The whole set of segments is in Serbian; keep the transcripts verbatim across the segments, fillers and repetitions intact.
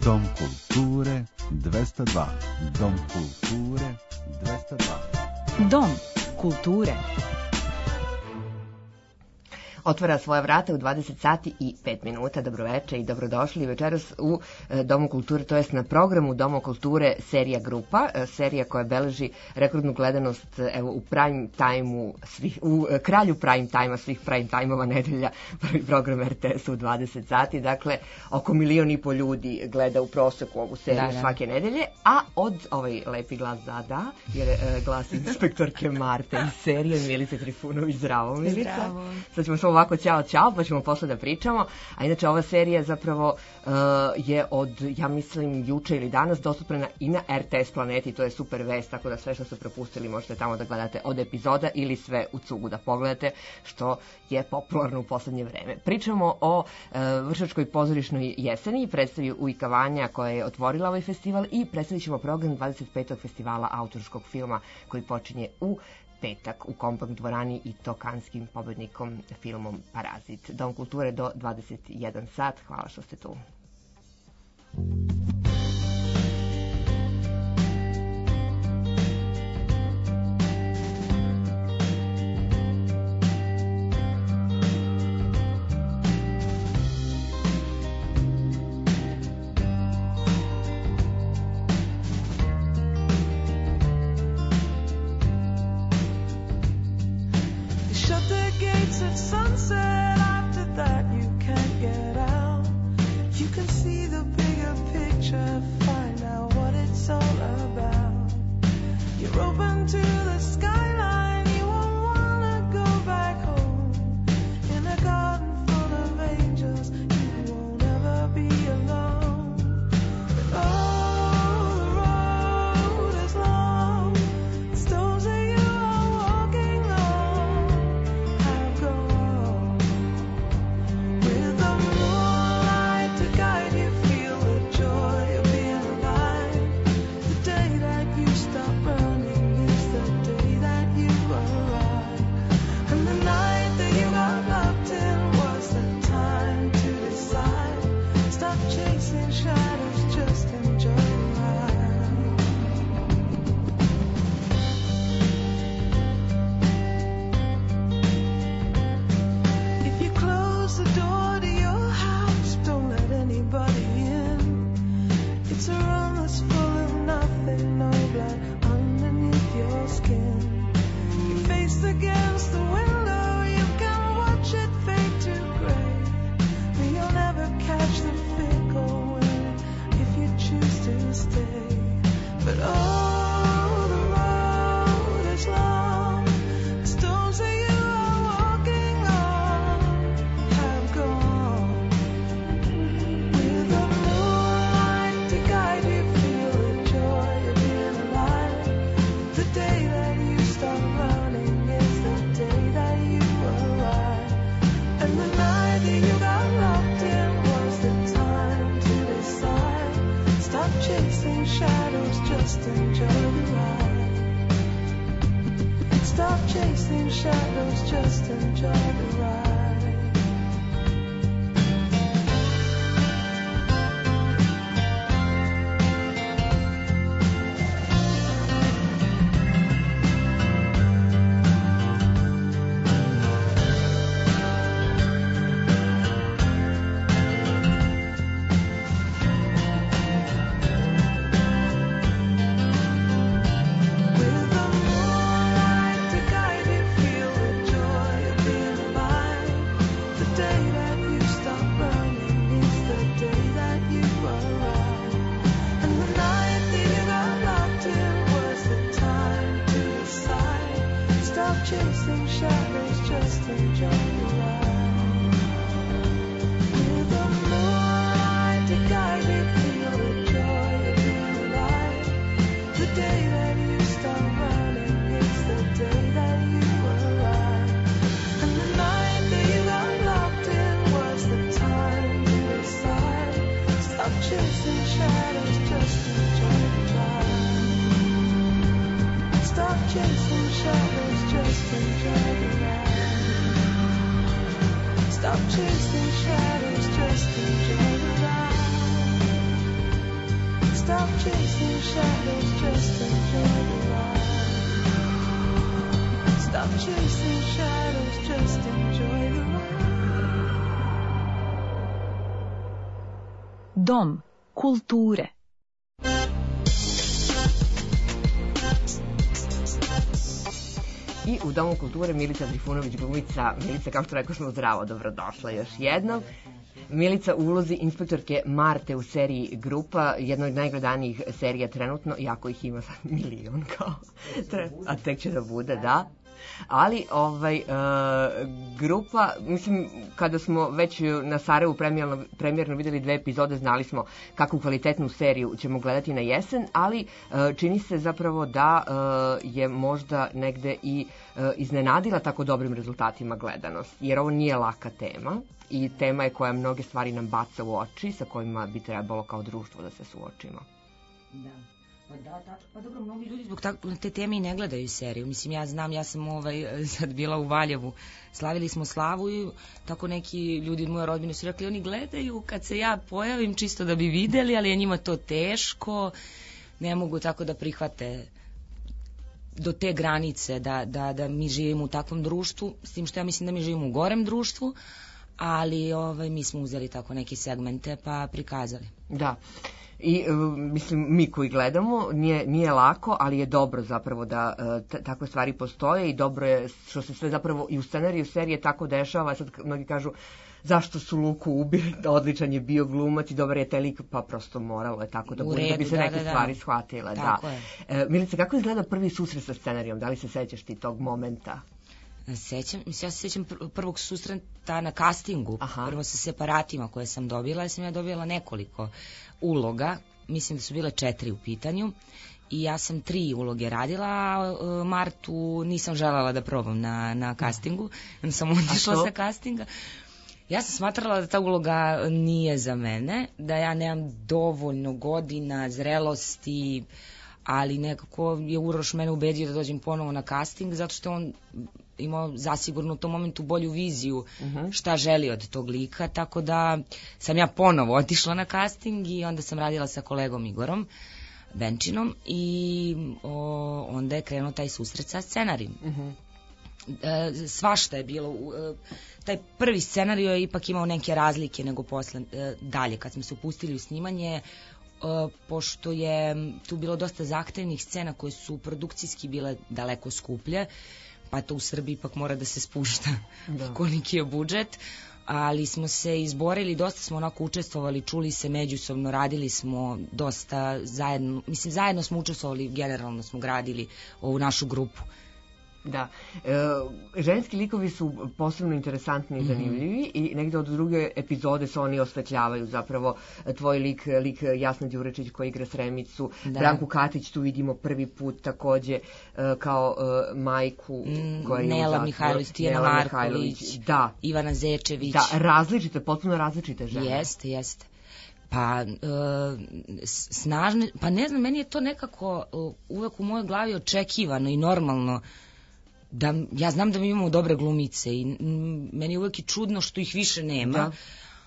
Dom kulture dvesta dva. Dom kulture dvesta dva. Dom kulture otvara svoja vrata u dvadeset sati i pet minuta. Dobroveče i dobrodošli večeras u Domu kulture, to jest na programu Domu kulture serija Grupa, serija koja beleži rekordnu gledanost evo, u prime time-u, svih, u kralju prime time-a, svih prime time-ova nedelja, prvi program er te es u dvadeset sati, dakle oko milion i po ljudi gleda u proseku ovu seriju da, da. svake nedelje, a od ovaj lepi glas da da, jer je glas inspektorke Marte iz serije Milice Trifunović. Zdravo, Milica. Zdravo. Sad ćemo samo ovako ćao, ćao, pa ćemo posle da pričamo. A inače, ova serija zapravo uh, je od, ja mislim, juče ili danas dostupna i na er te es Planeti, to je super vest, tako da sve što ste propustili možete tamo da gledate od epizoda ili sve u cugu da pogledate, što je popularno u poslednje vreme. Pričamo o uh, Vršačkoj pozorišnoj jeseni i predstavi Ujka Vanja koja je otvorila ovaj festival i predstavit ćemo program dvadeset petog festivala autorskog filma koji počinje u petak u Kompakt dvorani i to kanskim pobednikom filmom Parazit. Dom kulture do dvadeset jedan sat. Hvala što ste tu. Stop chasing shadows, just enjoy the ride. shadows, just enjoy the ride. Stop chasing shadows, just enjoy the ride. Dom kulture. I u Domu kulture Milica Trifunović, glumica. Milica, kao što rekao smo, zdravo, dobrodošla još jednom. Milica u ulozi inspektorke Marte u seriji Grupa, jednoj od najgledanijih serija trenutno, iako ih ima sad milion, kao, a tek će da bude, da. Ali ovaj, uh, Grupa, mislim, kada smo već na Sarajevu premijerno, premijerno videli dve epizode, znali smo kakvu kvalitetnu seriju ćemo gledati na jesen, ali uh, čini se zapravo da uh, je možda negde i uh, iznenadila tako dobrim rezultatima gledanost, jer ovo nije laka tema i tema je koja mnoge stvari nam baca u oči, sa kojima bi trebalo kao društvo da se suočimo. Da. Pa da, tačno. Pa dobro, mnogi ljudi zbog tako, te teme i ne gledaju seriju. Mislim, ja znam, ja sam ovaj, sad bila u Valjevu, slavili smo slavu i tako neki ljudi od moje rodbine su rekli, oni gledaju kad se ja pojavim čisto da bi videli, ali je njima to teško, ne mogu tako da prihvate do te granice da, da, da mi živimo u takvom društvu, s tim što ja mislim da mi živimo u gorem društvu, ali ovaj, mi smo uzeli tako neke segmente pa prikazali. Da. I mislim, mi koji gledamo, nije, nije lako, ali je dobro zapravo da t- takve stvari postoje i dobro je što se sve zapravo i u scenariju serije tako dešava. Sad mnogi kažu zašto su Luku ubili, odličan je bio glumac i dobar je taj lik, pa prosto moralo je tako da bude, da bi se da, neke da, da. stvari shvatile. Tako da. je. E, Milica, kako izgleda prvi susret sa scenarijom? Da li se sećaš ti tog momenta? Sećam, mislim, ja se sećam prvog susreta na castingu, Aha. prvo sa separatima koje sam dobila, ja sam ja dobila nekoliko uloga, mislim da su bile četiri u pitanju i ja sam tri uloge radila, a Martu nisam željela da probam na, na castingu, sam otišla sa castinga. Ja sam smatrala da ta uloga nije za mene, da ja nemam dovoljno godina, zrelosti, ali nekako je Uroš mene ubedio da dođem ponovo na casting, zato što on imao zasigurno u tom momentu bolju viziju uh-huh. šta želi od tog lika, tako da sam ja ponovo otišla na casting i onda sam radila sa kolegom Igorom Benčinom i o, onda je krenuo taj susret sa scenarijom. Uh-huh. E, svašta je bilo. E, taj prvi scenarij je ipak imao neke razlike nego posle, e, dalje, kad smo se upustili u snimanje, Uh, pošto je tu bilo dosta zahtevnih scena koje su produkcijski bile daleko skuplje, pa to u Srbiji ipak mora da se spušta da. koliki je budžet, ali smo se izborili, dosta smo onako učestvovali, čuli se međusobno, radili smo dosta zajedno, mislim zajedno smo učestvovali, generalno smo gradili ovu našu grupu. Da. E, ženski likovi su posebno interesantni i zanimljivi mm-hmm. i negde od druge epizode se oni osvetljavaju zapravo. Tvoj lik, lik Jasna Đurečić koja igra Sremicu, da. Branku Katić tu vidimo prvi put takođe kao uh, majku koja je Nela Mihajlović, Tijena Marković, da. Ivana Zečević. Da, različite, potpuno različite žene. Jeste, jeste. Pa uh, snažne, pa ne znam, meni je to nekako uh, uvek u mojoj glavi očekivano i normalno. Da, ja znam da mi imamo dobre glumice i m, meni je uvijek i čudno što ih više nema, da.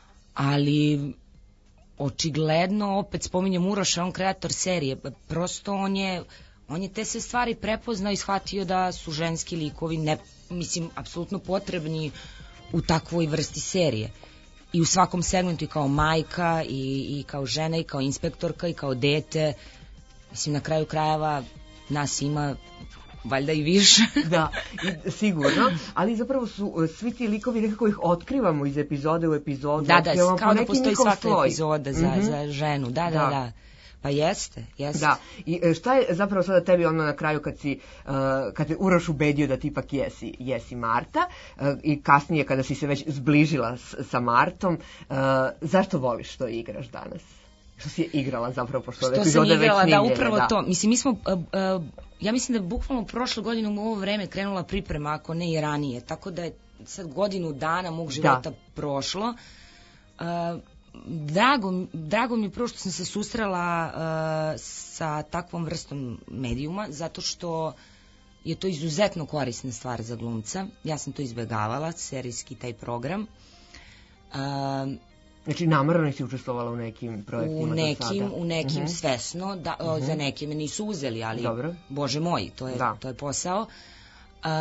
Ali očigledno, opet spominjem Uroša, on kreator serije, prosto on je, on je te sve stvari prepoznao i shvatio da su ženski likovi, ne, mislim, apsolutno potrebni u takvoj vrsti serije. I u svakom segmentu i kao majka, i, i kao žena, i kao inspektorka, i kao dete. Mislim, na kraju krajeva nas ima valjda i više. Da, i, sigurno, ali zapravo su svi ti likovi nekako ih otkrivamo iz epizode u epizodu. Da, da, kao da postoji svaka epizoda za, mm-hmm. za ženu, da, da, da, da. Pa jeste, jeste. Da, i šta je zapravo sada tebi ono na kraju kad si, uh, kad te Uroš ubedio da ti ipak jesi, jesi Marta uh, i kasnije kada si se već zbližila s, sa Martom, uh, zašto voliš što igraš danas? Što si je igrala zapravo, pošto ove epizode već snimljene. Da, upravo da. to. Mislim, mi smo, uh, uh, ja mislim da je bukvalno prošle godine u ovo vreme krenula priprema, ako ne i ranije, tako da je sad godinu dana mog života da. prošlo. Uh, drago, drago mi je prvo što sam se susrela uh, sa takvom vrstom medijuma, zato što je to izuzetno korisna stvar za glumca. Ja sam to izbegavala, serijski taj program. Uh, Znači, namerno si učestvovala u nekim projektima u nekim, do sada? U nekim uh-huh. svesno, da, uh-huh. za neke me nisu uzeli, ali, Dobro. Bože moj, to je, da. to je posao. Uh,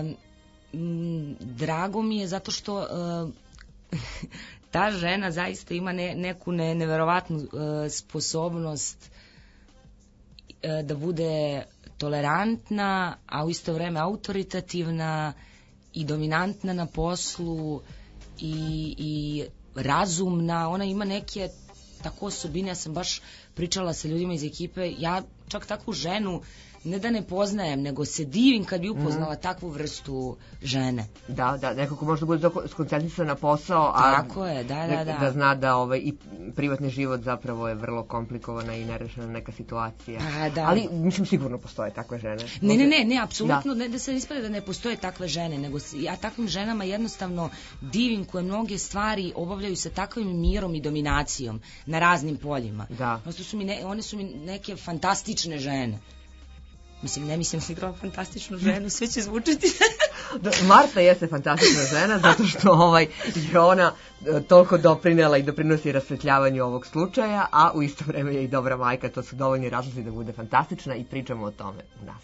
m, drago mi je zato što uh, ta žena zaista ima ne, neku ne, neverovatnu uh, sposobnost uh, da bude tolerantna, a u isto vreme autoritativna i dominantna na poslu i, i razumna. Ona ima neke tako osobine, ja sam baš pričala sa ljudima iz ekipe, ja čak takvu ženu ne da ne poznajem, nego se divim kad bi upoznala mm. takvu vrstu žene. Da, da, nekako možda bude skoncentrisan na posao, a tako je, da, da, da. da zna da ovaj, i privatni život zapravo je vrlo komplikovana i nerešena neka situacija. A, da. Ali, mislim, sigurno postoje takve žene. Ne, ne, ne, ne, apsolutno, da. ne da se ispade da ne postoje takve žene, nego ja takvim ženama jednostavno divim koje mnoge stvari obavljaju sa takvim mirom i dominacijom na raznim poljima. Da. Su mi ne, one su mi neke fantastične žene. Mislim, ne mislim da sam igrala fantastičnu ženu, sve će zvučiti. Marta jeste fantastična žena, zato što ovaj, je ona toliko doprinela i doprinosi rasvetljavanju ovog slučaja, a u isto vreme je i dobra majka, to su dovoljni razlozi da bude fantastična i pričamo o tome u nastavku.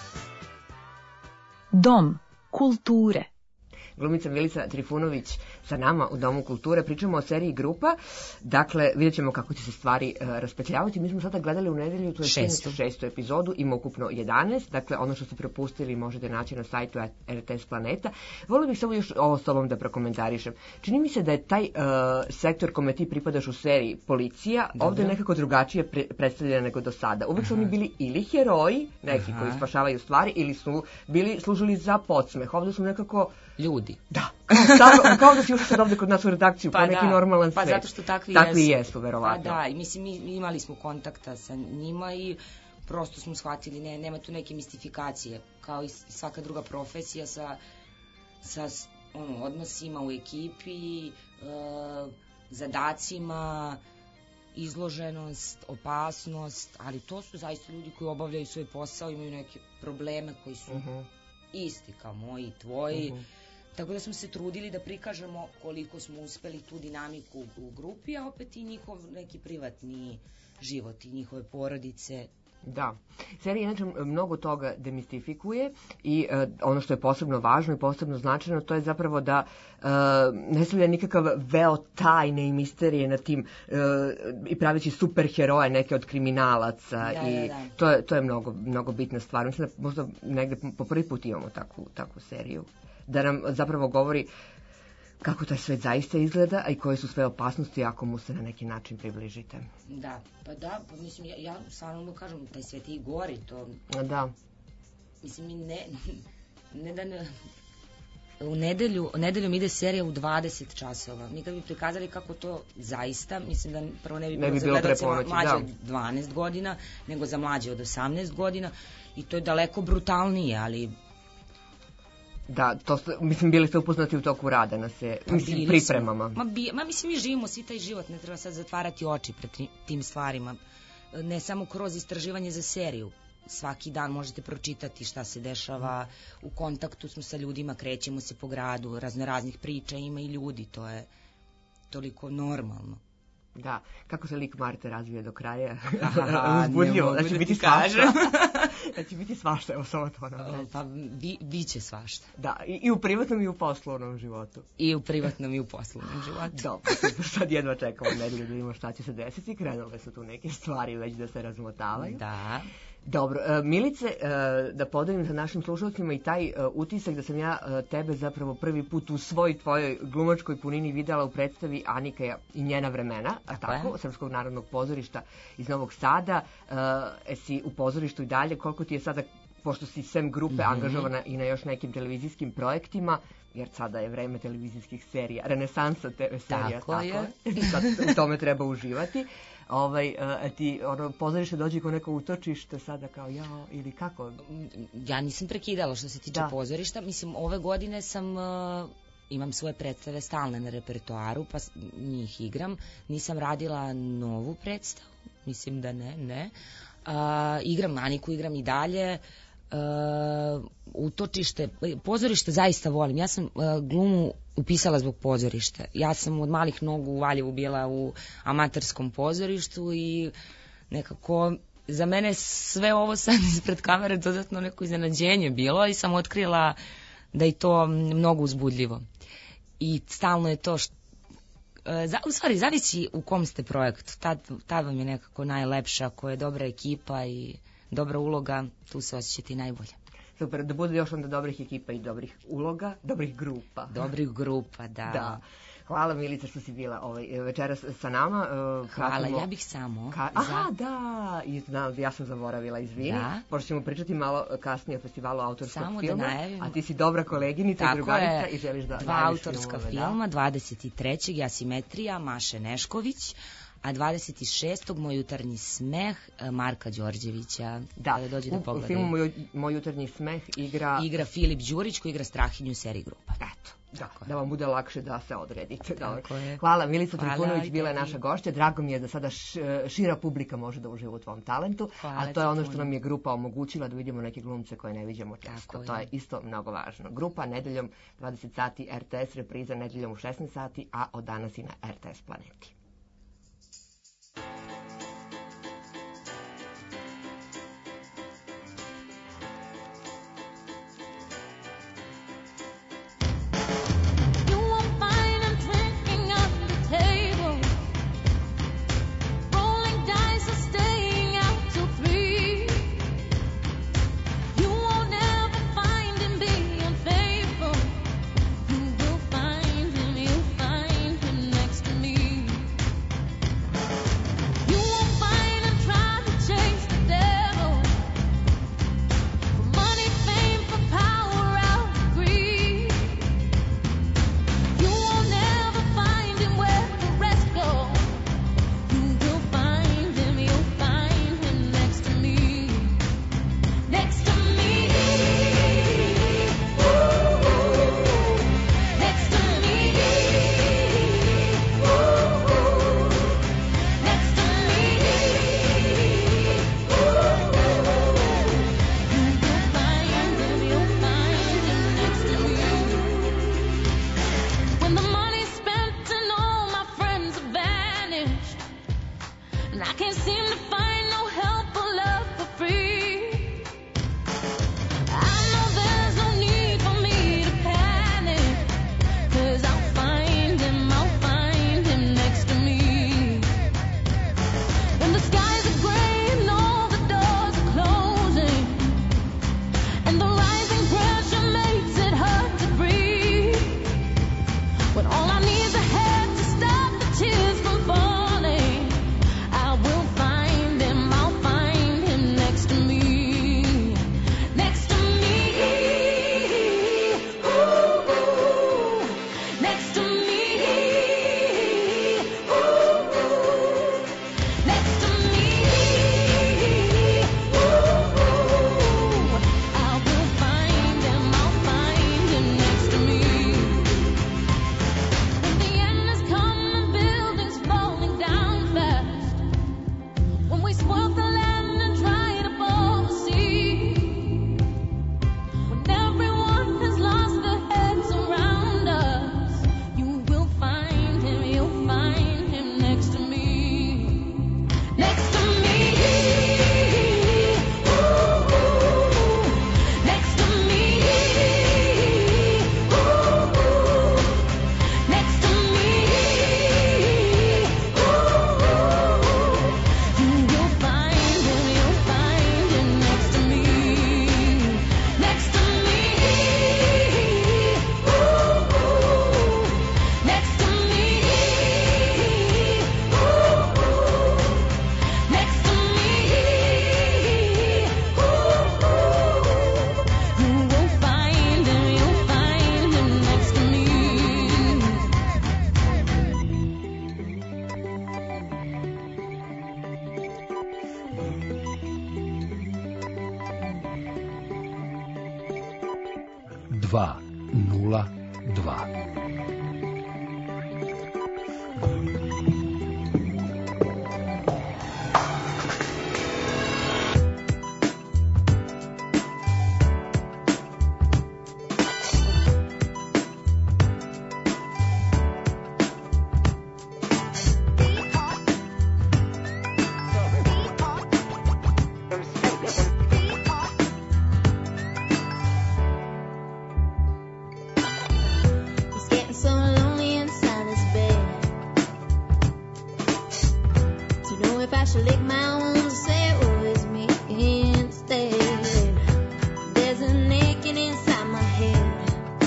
Dom kulture. Glumica Milica Trifunović sa nama u Domu kulture. Pričamo o seriji Grupa. Dakle, vidjet ćemo kako će se stvari uh, raspetljavati. Mi smo sada gledali u nedelju, to je šestu. šestu epizodu, ima ukupno jedanaest. Dakle, ono što ste propustili možete naći na sajtu R T S Planeta. Volio bih samo još ovo s tobom da prokomentarišem. Čini mi se da je taj uh, sektor kome ti pripadaš u seriji policija, dobro, ovde nekako drugačije pre predstavljena nego do sada. Uvek su oni bili ili heroji, neki Aha. koji spašavaju stvari, ili su bili služili za podsmeh. Ovde su nekako ljudi. Da, kao, kao da si ušao sad ovde kod nas u redakciju, pa, pa neki da, normalan pa svet. Zato što takvi, takvi jesu. jesu, verovatno. Pa da, i mislim, mi imali smo kontakta sa njima i prosto smo shvatili, ne, nema tu neke mistifikacije, kao i svaka druga profesija sa, sa ono, odnosima u ekipi, e, zadacima, izloženost, opasnost, ali to su zaista ljudi koji obavljaju svoj posao, imaju neke probleme koji su uh -huh. isti kao moji i tvoji. Uh -huh. Tako da smo se trudili da prikažemo koliko smo uspeli tu dinamiku u, u grupi, a opet i njihov neki privatni život i njihove porodice. Da. Serija inače mnogo toga demistifikuje i uh, ono što je posebno važno i posebno značajno, to je zapravo da uh, ne stavlja nikakav veo tajne i misterije na tim uh, i praveći superheroje neke od kriminalaca da, i da, da. To, je, to je mnogo, mnogo bitna stvar. Mislim da možda negde po prvi put imamo takvu, takvu seriju. Da nam zapravo govori kako taj svet zaista izgleda, a i koje su sve opasnosti ako mu se na neki način približite. Da, pa da, pa mislim, ja, ja stvarno kažem, taj svet je i gori, to... Da. Mislim, mi ne, ne da ne... U nedelju, nedeljom ide serija u dvadeset časova. Mi kad bi prikazali kako to zaista, mislim da prvo ne bi bilo, ne bi bilo za gledalce mlađe da. od dvanaest godina, nego za mlađe od osamnaest godina i to je daleko brutalnije, ali... Da, to ste, mislim, bili ste upoznati u toku rada na se, pa mislim, pripremama. Ma, bi, ma mislim, mi živimo svi taj život, ne treba sad zatvarati oči pred tim stvarima. Ne samo kroz istraživanje za seriju. Svaki dan možete pročitati šta se dešava, u kontaktu smo sa ljudima, krećemo se po gradu, razno raznih priča ima i ljudi, to je toliko normalno. Da, kako se lik Marte razvije do kraja? Aha, uzbudljivo, da će da biti svašta. Da će biti svašta, evo samo to nam Pa bi, biće svašta. Da, i, i u privatnom i u poslovnom životu. I u privatnom i u poslovnom životu. Dobro, sad jedva čekamo nedelju da vidimo šta će se desiti, krenule su tu neke stvari već da se razmotavaju. Da. Dobro, Milice, da podelim sa našim slušalcima i taj utisak da sam ja tebe zapravo prvi put u svoj tvojoj glumačkoj punini videla u predstavi Anika i njena vremena, a tako, Srpskog narodnog pozorišta iz Novog Sada. E, si u pozorištu i dalje, koliko ti je sada, pošto si sem grupe mm-hmm. angažovana i na još nekim televizijskim projektima, jer sada je vreme televizijskih serija, renesansa te ve serija, tako, tako je. I sad u tome treba uživati. Ovaj, a ti ono, pozorište dođe kao neko utočište sada kao ja ili kako? Ja nisam prekidala što se tiče da. pozorišta. Mislim, ove godine sam... Uh... imam svoje predstave stalne na repertoaru, pa njih igram. Nisam radila novu predstavu, mislim da ne, ne. Uh, igram Aniku, igram i dalje. Uh, utočište, pozorište zaista volim. Ja sam uh, glumu upisala zbog pozorišta. Ja sam od malih nogu u Valjevu bila u amaterskom pozorištu i nekako za mene sve ovo sad ispred kamere dodatno neko iznenađenje bilo i sam otkrila da je to mnogo uzbudljivo. I stalno je to što, za, u stvari, zavisi u kom ste projektu. Tad, tad vam je nekako najlepša, ako je dobra ekipa i dobra uloga, tu se osjećate i najbolje. Super, da bude još onda dobrih ekipa i dobrih uloga, dobrih grupa. Dobrih grupa, da. Da. Hvala Milica što si bila ovaj, večeras sa nama. Hvala, Pratimo... ja bih samo... Ka... Aha, za... da, I, znam, ja sam zaboravila, izvini. Da. Pošto ćemo pričati malo kasnije o festivalu autorskog samo filma. Da najavim. A ti si dobra koleginica i drugarica i želiš da... Dva autorska filmove, filma, da? dvadeset trećeg Asimetrija, Maše Nešković, a dvadeset šestog Moj jutarnji smeh Marka Đorđevića. Da, da dođe da u, u filmu Moj, Moj jutarnji smeh igra... Igra Filip Đurić koji igra Strahinju u seriji Grupa. Eto. Da, da vam bude lakše da se odredite. Hvala, Milica Trifunović bila je naša gošća. Drago mi je da sada šira publika može da uživa u tvom talentu, hvala, a to je ono što nam je grupa omogućila, da vidimo neke glumce koje ne vidimo često. To je isto mnogo važno. Grupa nedeljom dvadeset sati R T S, repriza nedeljom u šesnaest sati, a od danas i na R T S Planeti. And I can't seem to find no help or love for free. I know there's no need for me to panic, 'cause I'll find him, I'll find him next to me. When the skies are gray and all the doors are closing, and the rising pressure makes it hard to breathe, when all I need is a hand to stop the tears from falling, I will find him, I'll find him next to me. Next to me. Ooh, ooh. Next to me. Ooh, ooh. Next to me. Ooh, ooh. I will find him, I'll find him next to me. When the end has come and buildings falling down fast, when we spoil the land and dried up all the sea, when everyone has lost their heads around us, you will find him, you'll find him next to me. Next to me. Ooh, ooh. Next to me. Ooh, ooh. Next to me. Ooh, ooh. You will find him, you'll find him next to me. Next to me. Ooh, ooh. Next to me. Ooh, ooh. Next to me. Ooh, ooh. You will find him, you'll find him next to me. dva nula dva. It's getting so lonely inside this bed. To know if I should lick my wounds or say it was me instead. There's a naked inside my head.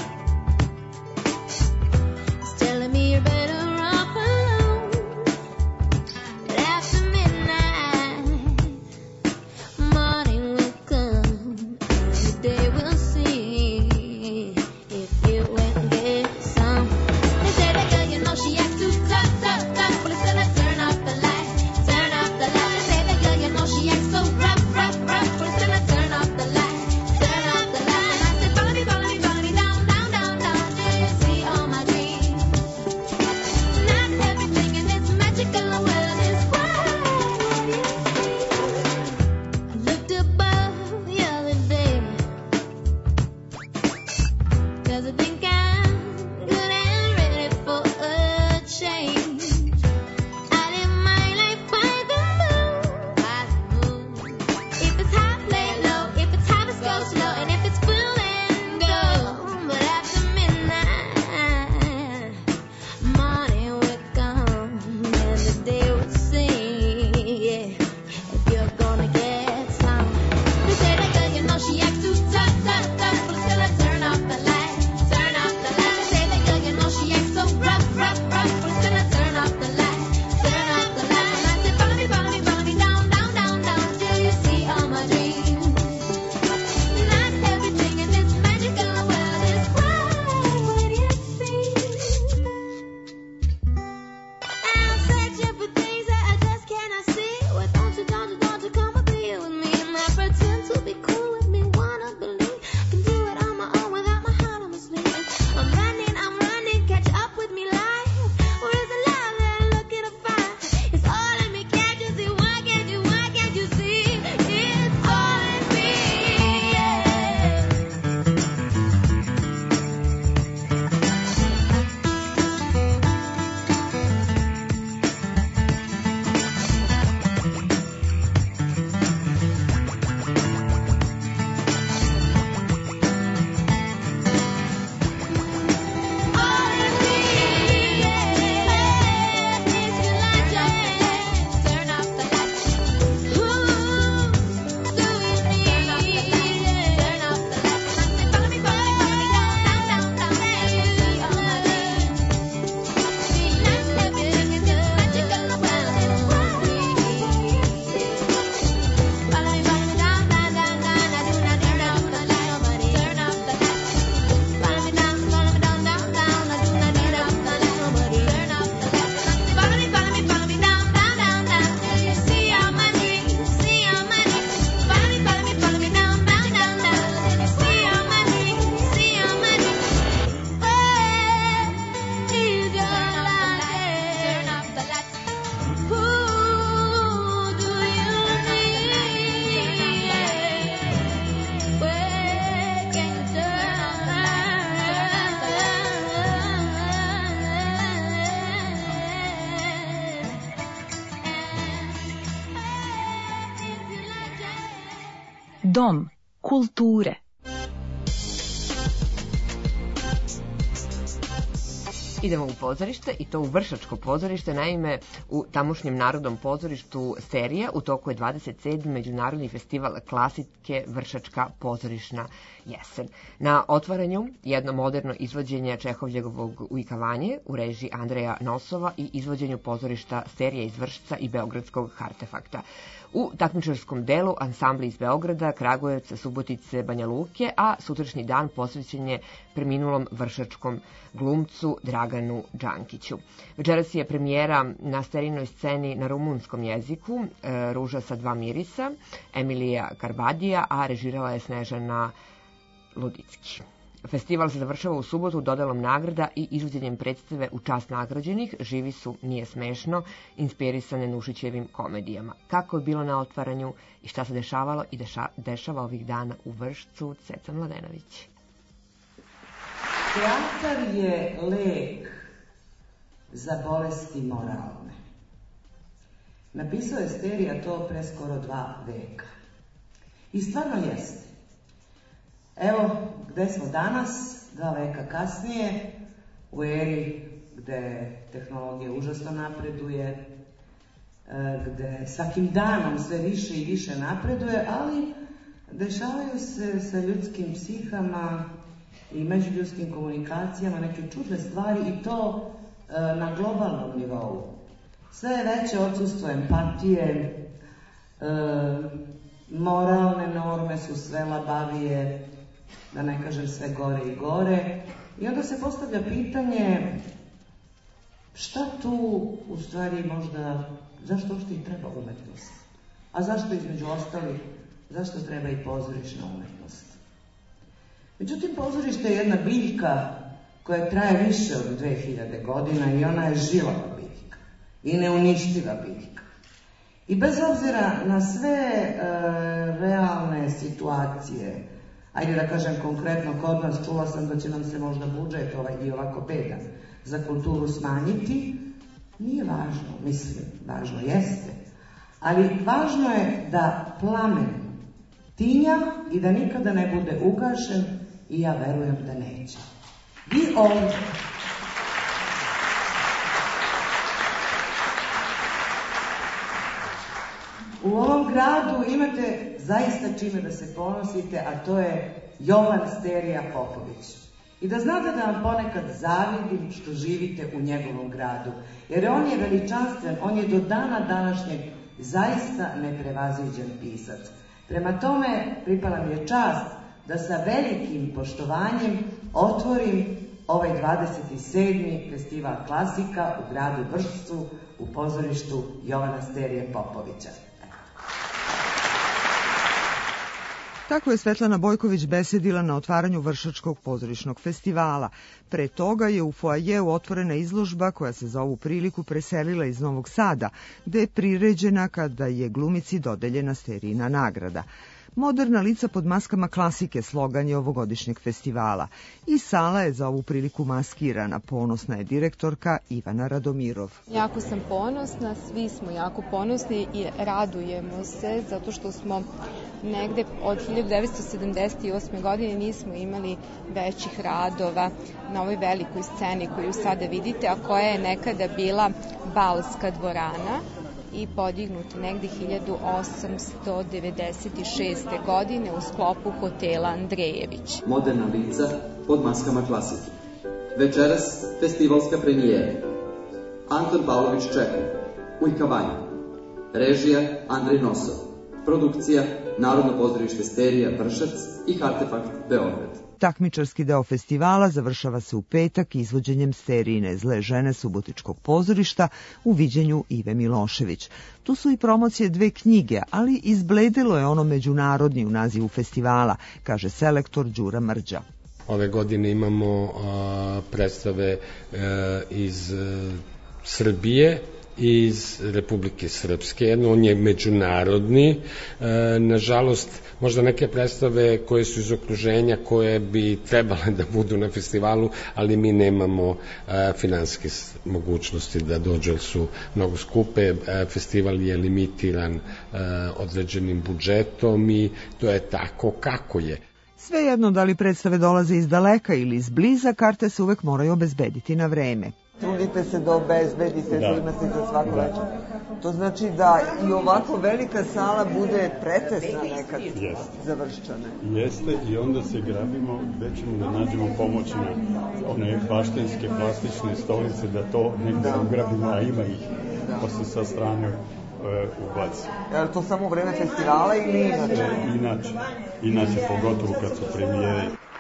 It's telling me you're better off alone. But after midnight, morning will come. Every day we'll see if you went and get some. They say that girl, you know she acts too tough, tough, tough. Well, it's gonna turn off the light, turn off the light. They say that girl, Dom kulture. Idemo u pozorište i to u Vršačko pozorište. Naime, u tamošnjem Narodnom pozorištu Serija u toku je dvadeset sedmi Međunarodni festival klasike Vršačka pozorišna jesen. Na otvaranju jedno moderno izvođenje Čehovljevog Ujkavanje u režiji Andreja Nosova i izvođenju pozorišta Serija iz Vršca i Beogradskog Hartefakta. U takmičarskom delu ansambli iz Beograda, Kragujevca, Subotice, Banja Luke, a sutrašnji dan posvećen je preminulom vršačkom glumcu Draganu Đankiću. Večeras je premijera na Serijinoj sceni na rumunskom jeziku, e, Ruža sa dva mirisa, Emilija Karbadija, a režirala je Snežana Ludicki. Festival se završava u subotu dodelom nagrada i izvođenjem predstave u čast nagrađenih Živi su, nije smešno, inspirisane Nušićevim komedijama. Kako je bilo na otvaranju i šta se dešavalo i deša, dešava ovih dana u Vršcu, Ceca Mladenović. Teatar je lek za bolesti moralne. Napisao je Sterija to pre skoro dva veka. I stvarno jeste. Evo gde smo danas, dva veka kasnije, u eri gde tehnologija užasno napreduje, gde svakim danom sve više i više napreduje, ali dešavaju se sa ljudskim psihama i međuljudskim komunikacijama neke čudne stvari i to na globalnom nivou. Sve je veće odsustvo empatije, moralne norme su sve labavije, da ne kažem sve gore i gore. I onda se postavlja pitanje šta tu u stvari možda, zašto uopšte i treba umetnost? A zašto između ostalih, zašto treba i pozorišna umetnost? Međutim, pozorište je jedna biljka koja traje više od dve hiljade godina i ona je žilava biljka i neuništiva biljka. I bez obzira na sve e, realne situacije, ajde da kažem konkretno kod nas, čula sam da će nam se možda budžet ovaj i ovako bedan za kulturu smanjiti, nije važno, mislim, važno jeste, ali važno je da plamen tinja i da nikada ne bude ugašen i ja verujem da neće. Vi ovdje u ovom gradu imate zaista čime da se ponosite, a to je Jovan Sterija Popović. I da znate da vam ponekad zavidim što živite u njegovom gradu, jer on je veličanstven, on je do dana današnjeg zaista neprevaziđen pisac. Prema tome, pripala mi je čast da sa velikim poštovanjem otvorim ovaj dvadeset sedmi festival klasika u gradu Vršcu u pozorištu Jovana Sterije Popovića. Tako je Svetlana Bojković besedila na otvaranju Vršačkog pozorišnog festivala. Pre toga je u foajeu otvorena izložba koja se za ovu priliku preselila iz Novog Sada, gde je priređena kada je glumici dodeljena Sterijina nagrada. Moderna lica pod maskama klasike slogan je ovogodišnjeg festivala. I sala je za ovu priliku maskirana. Ponosna je direktorka Ivana Radomirov. Jako sam ponosna, svi smo jako ponosni i radujemo se zato što smo negde od hiljadu devetsto sedamdeset osme. godine nismo imali većih radova na ovoj velikoj sceni koju sada vidite, a koja je nekada bila Balska dvorana i podignuta negde hiljadu osamsto devedeset šeste. godine u sklopu hotela Andrejević. Moderna lica pod maskama klasike. Večeras festivalska premijera. Anton Pavlović Čehov, Ujkavanje. Režija Andrej Nosov. Produkcija Narodno pozorište Sterija Vršac i Hartefakt Beograd. Takmičarski deo festivala završava se u petak izvođenjem Sterijine Zle žene Subotičkog pozorišta u viđenju Ive Milošević. Tu su i promocije dve knjige, ali izbledilo je ono međunarodni u nazivu festivala, kaže selektor Đura Mrđa. Ove godine imamo a, predstave a, iz a, Srbije, iz Republike Srpske, jedno, on je međunarodni, e, nažalost, možda neke predstave koje su iz okruženja, koje bi trebale da budu na festivalu, ali mi nemamo e, finansijske mogućnosti da dođu, jer su mnogo skupe, e, festival je limitiran e, određenim budžetom i to je tako kako je. Svejedno da li predstave dolaze iz daleka ili iz bliza, karte se uvek moraju obezbediti na vreme. Trudite se da obezbedite, da imate za svako večer. To znači da i ovako velika sala bude pretesna nekad završčana. Jeste, i onda se grabimo gde ćemo da nađemo pomoći na one baštenske plastične stolice, da to negde ugrabimo, a ima ih, pa se sa strane ubaci. Je li to samo u vreme festivala ili inače? E, inače, inače, pogotovo kad su premijere.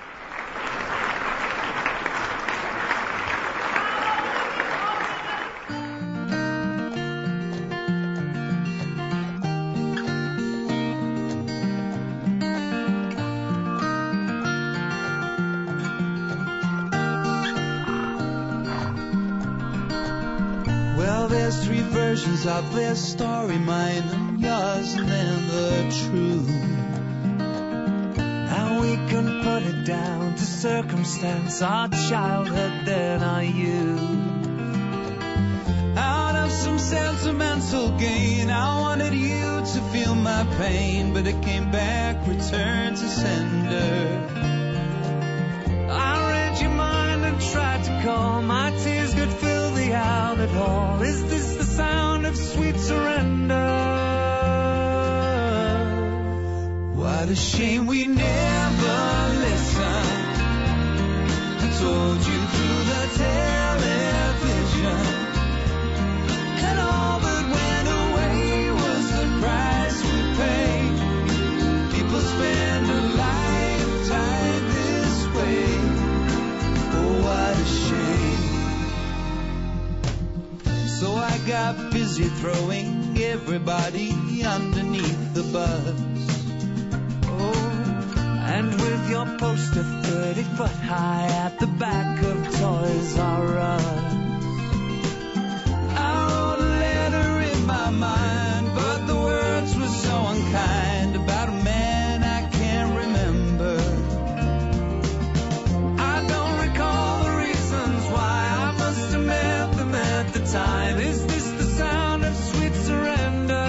Of their story, mine and yours, and then the truth. And we can put it down to circumstance, our childhood, then our youth. Out of some sentimental gain, I wanted you to feel my pain, but it came back, returned to sender. I read your mind and tried to calm, my tears could fill the outlet hall. Is this the sound of sweet surrender? What a shame we never listened. I told you through the television, and all that went away was the price we paid. People spend a lifetime this way. Oh, what a shame. So I got busy throwing everybody underneath the bus. Oh, and with your poster thirty foot high at the back of Toys R Us, I wrote a letter in my mind, but the words were so unkind, about a man I can't remember. I don't recall the reasons why, I must have meant them at the time. Is this the sound of sweet surrender?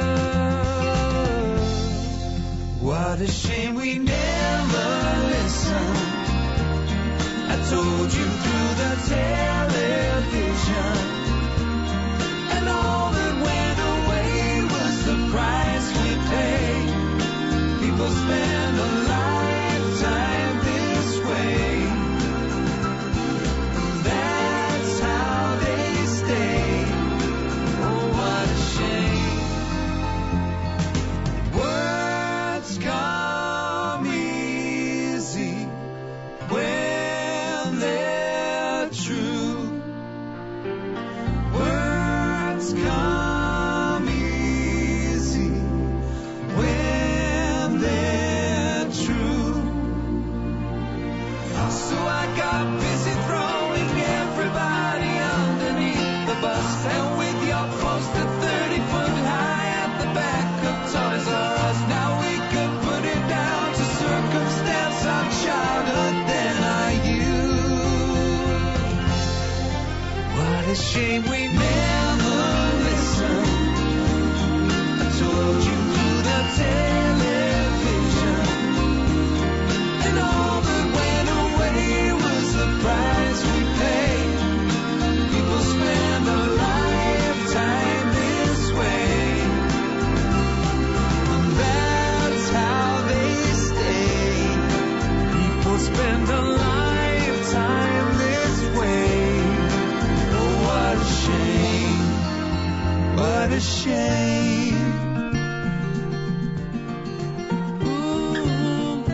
What a shame we never listened. I told you through the television, and all that went away was the price we paid. People spend a lifetime this way. That's how they stay. Oh, what a shame. Words come easy when they're true. Words come easy when they're true. So I got busy throwing everybody underneath the bus, and with your poster thirty foot high at the back of Toys R Us, now we could put it down to circumstance, our childhood, then our youth. What a shame we never listened. I told you through the television, and all that went away was the price we paid. People spend a lifetime this way, and that's how they stay. People spend a lifetime this way. Oh, what a shame, what a shame. Ooh,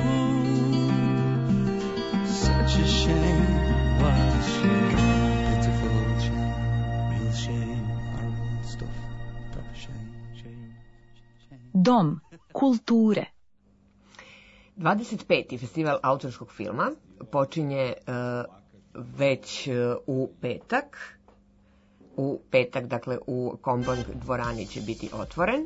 such a shame, what a shame, pitiful shame, real shame, horrible stuff, proper shame, shame, shame. Dom kulture. dvadeset peti festival autorskog filma počinje uh, već uh, u petak. u petak, dakle u Kombank dvorani će biti otvoren.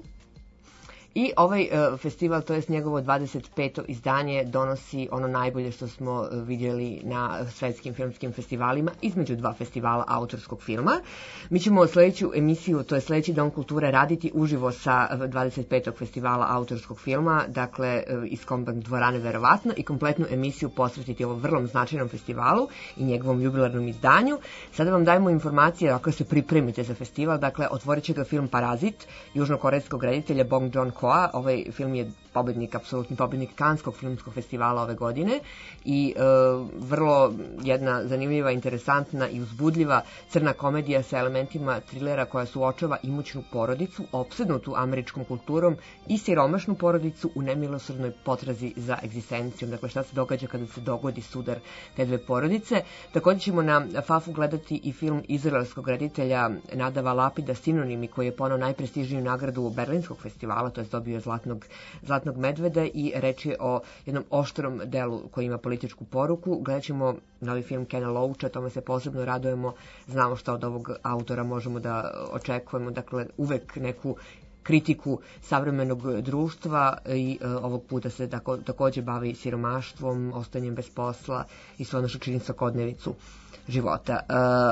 I ovaj uh, festival, to jest njegovo dvadeset peto izdanje, donosi ono najbolje što smo uh, vidjeli na svetskim filmskim festivalima, između dva festivala autorskog filma. Mi ćemo sledeću emisiju, to je sledeći Dom kulture, raditi uživo sa dvadeset petog festivala autorskog filma, dakle uh, iz Kombank dvorane verovatno, i kompletnu emisiju posvetiti ovom vrlo značajnom festivalu i njegovom jubilarnom izdanju. Sada vam dajemo informacije ako se pripremite za festival. Dakle, otvorit će ga film Parazit južnokorejskog reditelja Bong Joon-ho. Ovaj film je pobednik, apsolutni pobednik Kanskog filmskog festivala ove godine i e, vrlo jedna zanimljiva, interesantna i uzbudljiva crna komedija sa elementima trilera koja suočava imućnu porodicu, opsednutu američkom kulturom, i siromašnu porodicu u nemilosrdnoj potrazi za egzistencijom. Dakle, šta se događa kada se dogodi sudar te dve porodice. Također ćemo na Fafu gledati i film izraelskog reditelja Nadava Lapida Sinonimi, koji je ponao najprestižniju nagradu Berlinskog festivala, to je dobio je zlatnog, zlatnog medveda, i reč je o jednom oštrom delu koji ima političku poruku. Gledat ćemo novi film Kena Loacha, tome se posebno radujemo, znamo šta od ovog autora možemo da očekujemo, dakle uvek neku kritiku savremenog društva i e, ovog puta se tako, takođe bavi siromaštvom, ostajanjem bez posla i sve ono što čini svakodnevicu života. E,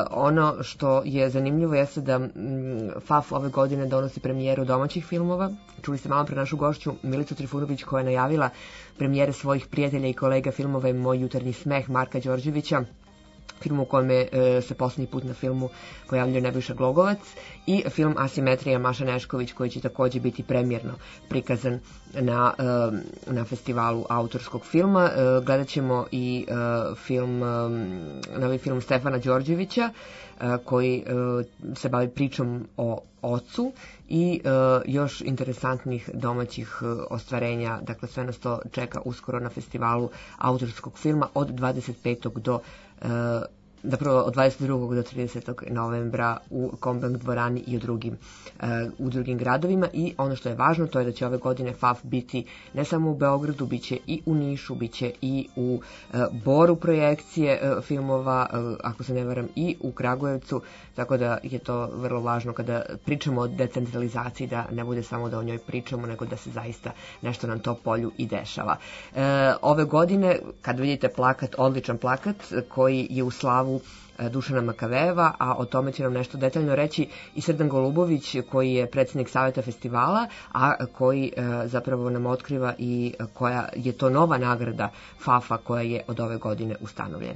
ono što je zanimljivo jeste da m, Faf ove godine donosi premijeru domaćih filmova. Čuli ste malo pre našu gošću Milicu Trifunović koja je najavila premijere svojih prijatelja i kolega filmove Moj jutarnji smeh Marka Đorđevića, film u kojem e, se poslednji put na filmu pojavljuje Nebojša Glogovac, i film Asimetrija Maša Nešković, koji će takođe biti premijerno prikazan na, e, na festivalu autorskog filma. E, gledat ćemo i e, film, e, novi film Stefana Đorđevića, e, koji e, se bavi pričom o ocu, i e, još interesantnih domaćih e, ostvarenja. Dakle, sve nas to čeka uskoro na festivalu autorskog filma od dvadeset petog do zapravo od dvadeset drugog do tridesetog novembra u Kombank dvorani i u drugim, uh, u drugim gradovima. I ono što je važno, to je da će ove godine Faf biti ne samo u Beogradu, bit će i u Nišu, bit će i u uh, Boru projekcije uh, filmova, uh, ako se ne varam, i u Kragujevcu, tako da je to vrlo važno kada pričamo o decentralizaciji, da ne bude samo da o njoj pričamo, nego da se zaista nešto na tom polju i dešava. Uh, ove godine, kad vidite plakat, odličan plakat koji je u slavu Dušana Makavejeva, a o tome će nam nešto detaljno reći i Srdan Golubović, koji je predsjednik savjeta festivala, a koji e, zapravo nam otkriva i koja je to nova nagrada Fafa koja je od ove godine ustanovljena.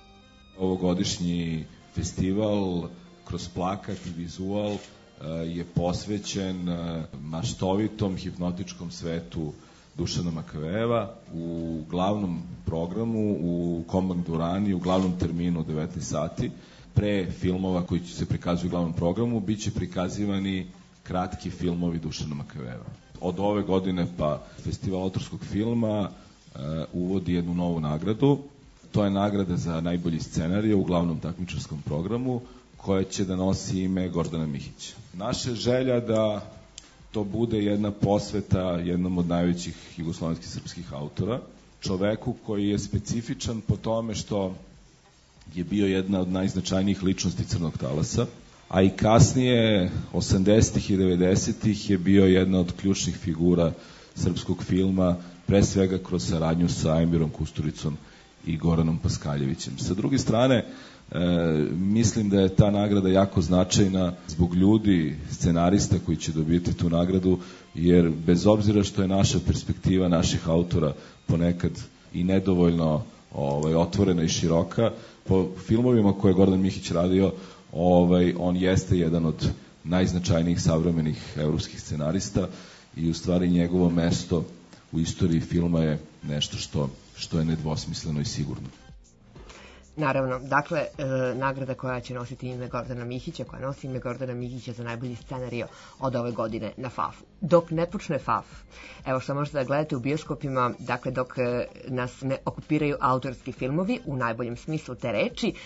Ovogodišnji festival kroz plakat i vizual e, je posvećen e, maštovitom hipnotičkom svetu Dušana Makavejeva. U glavnom programu u Kombank dvorani, u glavnom terminu u devetnaest sati, pre filmova koji će se prikazuju u glavnom programu, bit će prikazivani kratki filmovi Dušana Makavejeva. Od ove godine pa Festival autorskog filma uh, uvodi jednu novu nagradu. To je nagrada za najbolji scenarij u glavnom takmičarskom programu, koja će da nosi ime Gordana Mihića. Naša želja da to bude jedna posveta jednom od najvećih jugoslovenskih srpskih autora, čoveku koji je specifičan po tome što je bio jedna od najznačajnijih ličnosti Crnog talasa, a i kasnije, osamdesetih i devedesetih, je bio jedna od ključnih figura srpskog filma, pre svega kroz saradnju sa Emirom Kusturicom i Goranom Paskaljevićem. Sa druge strane, E, mislim da je ta nagrada jako značajna zbog ljudi, scenarista koji će dobiti tu nagradu, jer bez obzira što je naša perspektiva naših autora ponekad i nedovoljno ovaj, otvorena i široka, po filmovima koje je Gordan Mihić radio, ovaj, on jeste jedan od najznačajnijih savremenih evropskih scenarista i u stvari njegovo mesto u istoriji filma je nešto što, što je nedvosmisleno i sigurno. Naravno, dakle, e, nagrada koja će nositi ime Gordana Mihića, koja nosi ime Gordana Mihića za najbolji scenario od ove godine na Fafu. Dok ne počne Faf, evo što možete da gledate u bioskopima, dakle dok e, nas ne okupiraju autorski filmovi, u najboljem smislu te reči,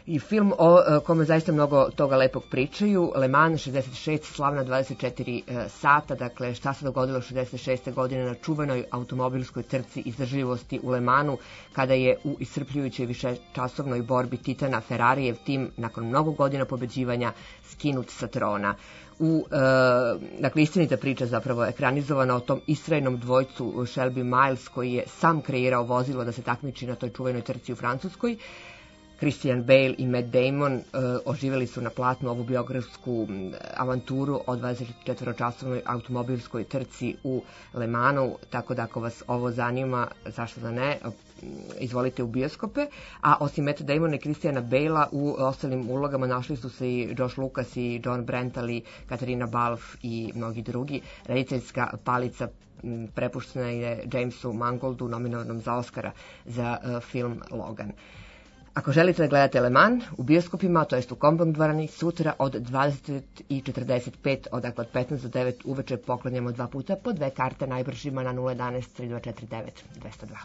I film o e, kome zaista mnogo toga lepog pričaju, Le Mans šezdeset šest, slavna dvadeset četiri e, sata, dakle šta se dogodilo šezdeset šeste godine na čuvenoj automobilskoj trci izdržljivosti u Le Mansu, kada je u iscrpljujućoj višečasovnoj borbi Titana Ferrarijev tim nakon mnogo godina pobeđivanja skinut sa trona. U, e, dakle, istinita priča zapravo ekranizovana o tom istrajnom dvojcu Shelby Miles koji je sam kreirao vozilo da se takmiči na toj čuvenoj trci u Francuskoj. Christian Bale i Matt Damon e, oživjeli su na platnu ovu biografsku avanturu o dvadesetčetvoročasovnoj automobilskoj trci u Le Mansu, tako da ako vas ovo zanima, zašto da ne, izvolite u bioskope. A osim Matt Damona i Christiana Bale-a u ostalim ulogama našli su se i Josh Lucas i John Brentali, Katarina Balfe i mnogi drugi. Rediteljska palica prepuštena je Jamesu Mangoldu, nominovanom za Oscara za uh, film Logan. Ako želite da gledate Le Mans u bioskopima, to jest u Combank dvorani, sutra od dvadeset i četrdeset pet, odakle od petnaest do devet uveče poklanjamo dva puta po dve karte najbržima na nula jedanaest tri dva četiri devet dvesta dva.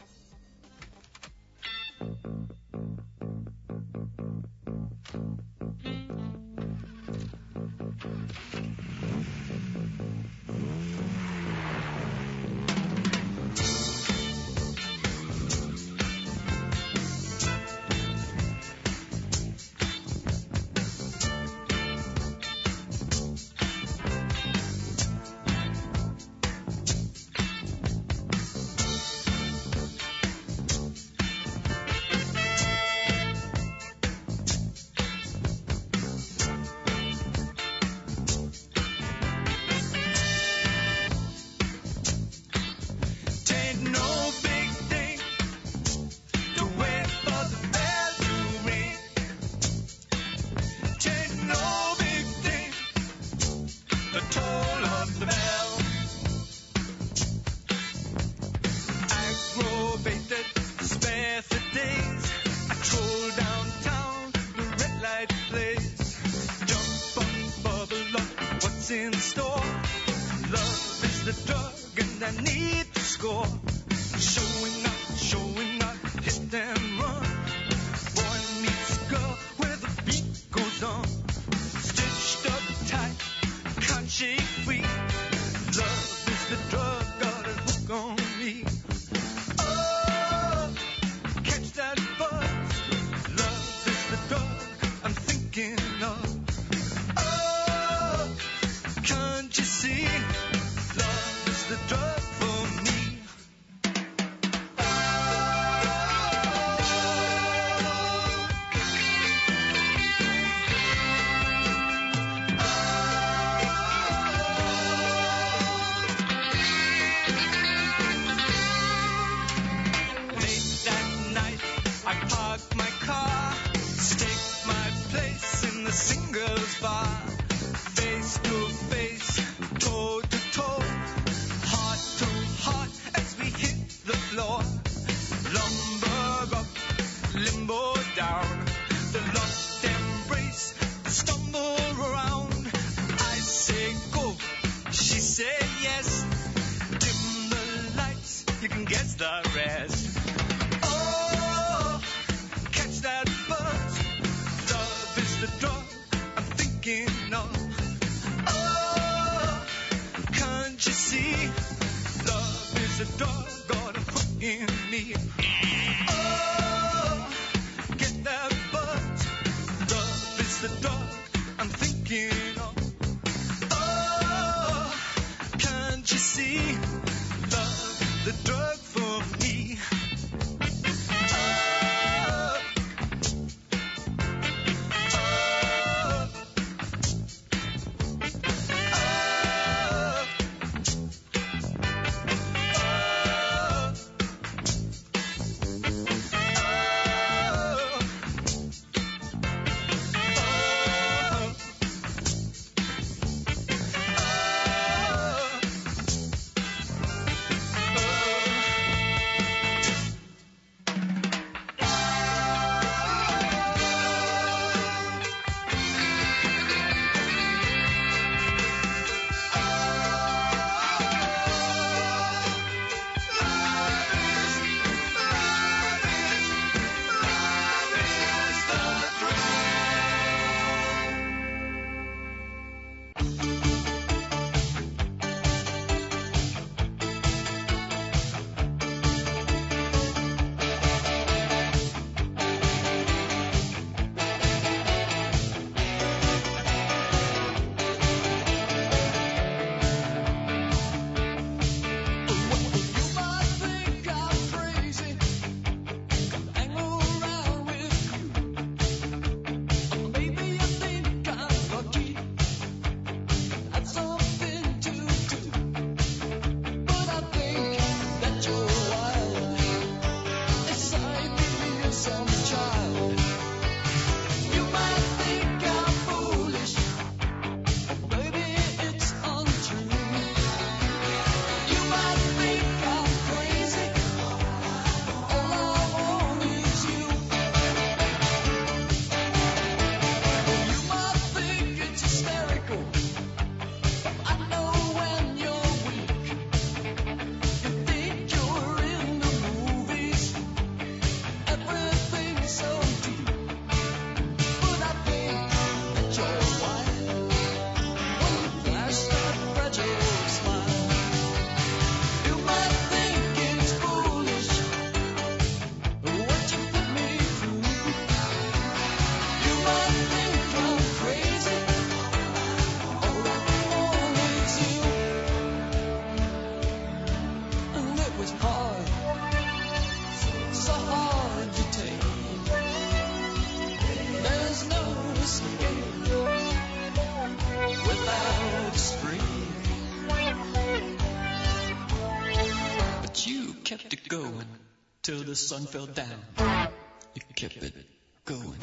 going till the sun fell down. You kept it going.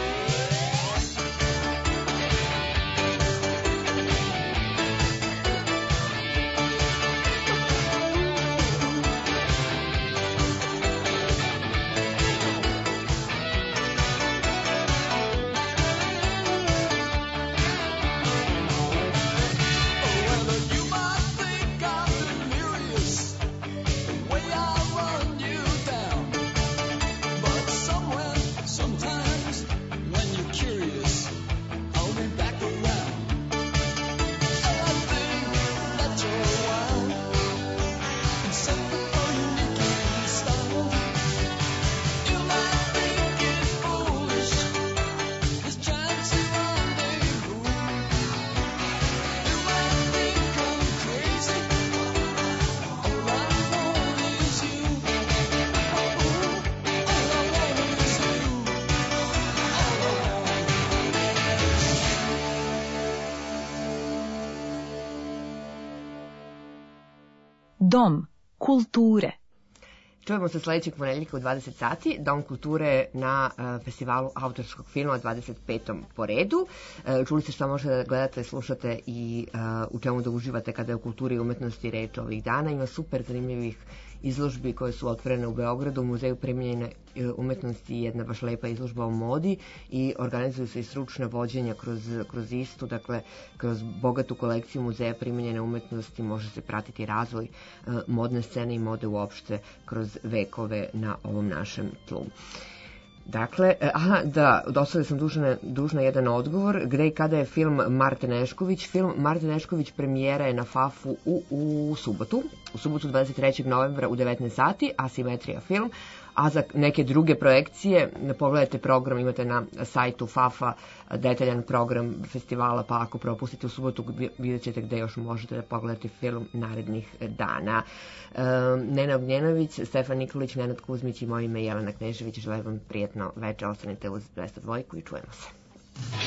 Dom kulture. Čujemo se sledećeg ponedeljka u dvadeset sati, Dom kulture na uh, festivalu autorskog filma dvadeset petom po redu. Uh, čuli ste šta možete da gledate, slušate i uh, u čemu da uživate kada je u kulturi i umetnosti reč ovih dana. Ima super zanimljivih izložbi koje su otvorene u Beogradu, u Muzeju primijenjene umetnosti, jedna baš lepa izložba o modi i organizuju se i stručne vođenja kroz, kroz istu, dakle kroz bogatu kolekciju Muzeja primijenjene umetnosti može se pratiti razvoj uh, modne scene i mode uopšte kroz vekove na ovom našem tlu. Dakle, aha, da, dosta sam dužna, dužna jedan odgovor. Gde i kada je film Marte Nešković? Film Marte Nešković premijera je na Fafu u, u subotu. U subotu dvadeset trećeg novembra u devetnaest sati, Asimetrija film. A za neke druge projekcije, pogledajte program, imate na sajtu Fafa detaljan program festivala, pa ako propustite u subotu, vidjet ćete gde još možete da pogledate film narednih dana. E, Nena Ognjenović, Stefan Nikolić, Nenad Kuzmić i moje ime je Jelena Knežević. Želim vam prijetno večer, ostanite uz dvesta dva i čujemo se.